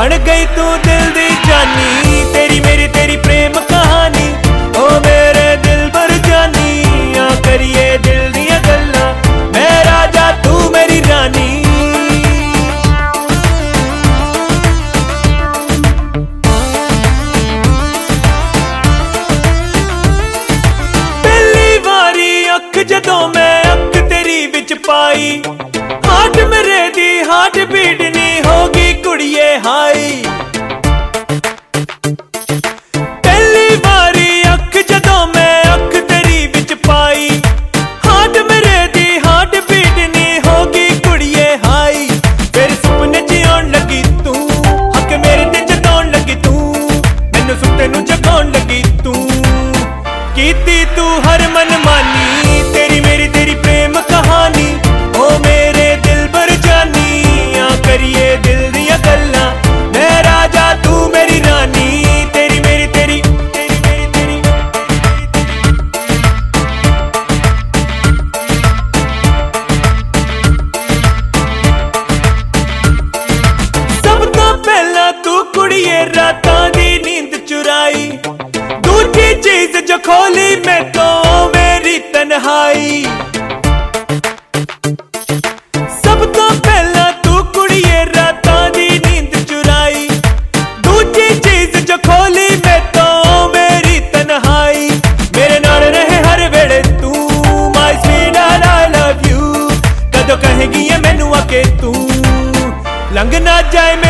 बन गई तू दिल दी जानी, तेरी मेरी तेरी प्रेम कहानी। ओ मेरे दिल भर जानी, आ करिए दिल दियां गल्लां, मैं राजा तू मेरी रानी। पहली वारी अख जदों मैं अख तेरी विच पाई, हार्ट मेरे दी हार्ट बीट नी होगी कुड़िए हाई। पहली बारी अख जदों मैं अख तेरी विच पाई, हार्ट मेरे दी हार्ट बीट नी होगी कुड़िए हाई। फिर सुपने च आउण लगी तू, हक मेरे ते जताउण लगी तू, मैनू सुत्ते नू जगाउण लगी तू। कीती तू हर मन मानी, तेरी मेरी तेरी प्रेम कहानी। ओ मेरे दिल भर जानी, आ करिए दिल दियां गल्लां, मैं राजा तू मेरी रानी। तेरी मेरी तेरी तेरी मेरी तेरी सब तो पहला तू कुड़िए रातां दी नींद चुराई, दूजी चीज जो खोली मैं तो मेरी तन्हाई। सब तो पहला तू कुड़िए रातां दी नींद चुराई, दूजी चीज जो खोली मैं तो मेरी तन्हाई। मेरे नाल रहे हर वेले तू, my sweet I love you, कदों कहेगी ये मैनू आके तू, लंघ ना जाए